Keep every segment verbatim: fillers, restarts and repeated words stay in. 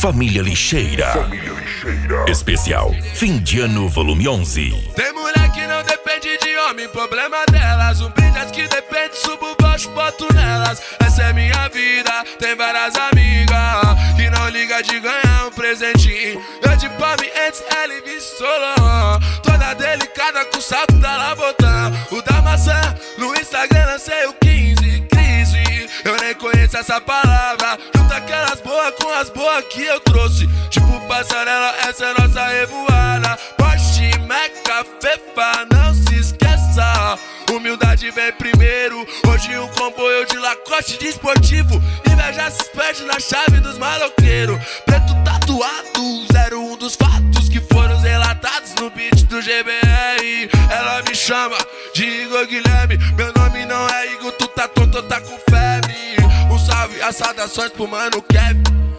Família Lixeira. Família Lixeira. Especial Fim de Ano Volume onze. Tem mulher que não depende de homem, problema delas. Um brilhas que depende, subo baixo, boto nelas. Essa é minha vida, tem várias amigas que não liga de ganhar um presentinho. Eu de palme antes, ela e Solon. Toda delicada com o salto da Labotã. O da maçã, no Instagram lancei o quinze. Crise, eu nem conheço essa palavra. Junta aquelas boas com as boas que eu trouxe. Tipo passarela, essa é nossa revoada. Porsche, Meca, Fefa, não se esqueça. Humildade vem primeiro. Hoje um comboio de Lacoste de esportivo. Inveja se perde na chave dos maloqueiros. Preto tatuado, zero um dos fatos que foram relatados no beat do G B R. Ela me chama de Igor Guilherme. Meu nome não é Igor, tu tá tonto, tá com febre. Um salve, as saudações pro mano Kevin.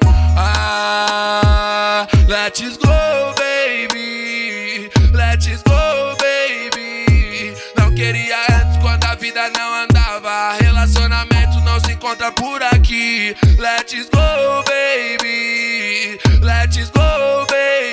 Ah, let's go, baby. Let's go, baby. Não queria antes quando a vida não andava. Relacionamento não se encontra por aqui. Let's go, baby. Let's go,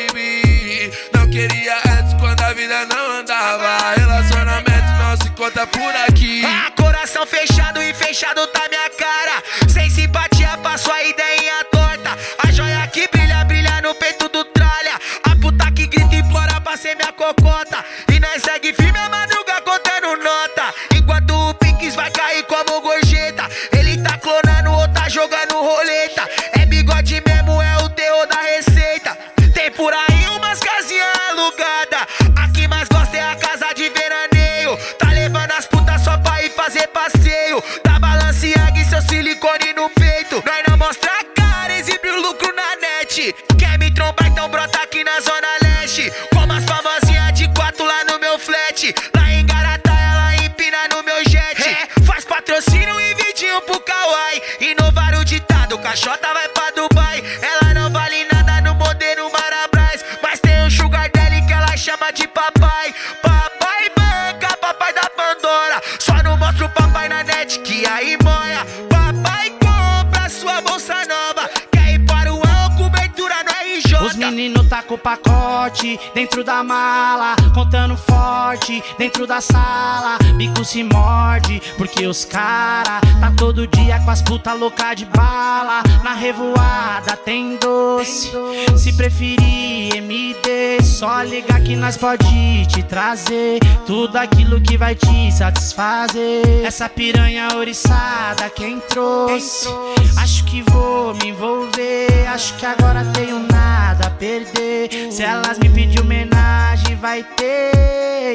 baby. Não queria antes quando a vida não andava. Relacionamento não se encontra por aqui. Ah, coração fechado e fechado tá minha cara. Sem simpatia pra sua ideinha torta. A joia que brilha, brilha no peito do tralha. A puta que grita e implora pra ser minha cocota. E nós segue firme a madruga contando nota. Enquanto o Pinks vai cair como gorjeta. Ele tá clonando ou tá jogando roleta. É bigode mesmo, é o terror da receita. Tem por aí umas casinhas alugadas. A que mais gosta é a casa de veraneio. Tá levando as putas só pra ir fazer passeio. Da Balenciaga e seu silicone no peito. Nós não mostra a cara, exibe o lucro na net. Quer me trombar, então brota aqui na zona leste. Como as famosinhas de quatro lá no meu flat. Lá em Garatá ela empina no meu jet. É, faz patrocínio e vidinho pro Kawaii. Inovar o ditado, caixota vai pra Dubai. Ela não vale nada no modelo Marabras. Mas tem um sugar daddy que ela chama de papai. Papai banca, papai da Pandora. Só não mostra o papai na net que aí moia. Papai compra sua bolsa nova. Quer ir para o ano, cobertura no R J. Os meninos tá com o pacote dentro da mala, contando forte dentro da sala. Bico se morde, porque os cara tá todo dia com as puta louca de bala. Na revoada tem doce, se preferir M D, só ligar que nós pode te trazer tudo aquilo que vai te satisfazer. Essa piranha ouriçada quem trouxe, acho que vou me envolver. Acho que agora tenho nada a perder. Se elas me pedir homenagem vai ter,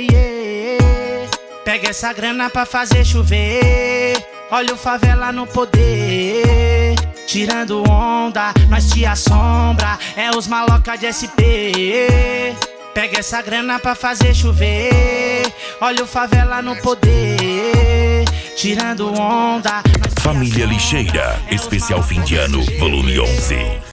yeah. Pega essa grana pra fazer chover. Olha o favela no poder. Tirando onda, nós te assombra. É os maloca de S P. Pega essa grana pra fazer chover. Olha o favela no poder. Tirando onda. Família Lixeira. Especial Fim de Ano Volume onze.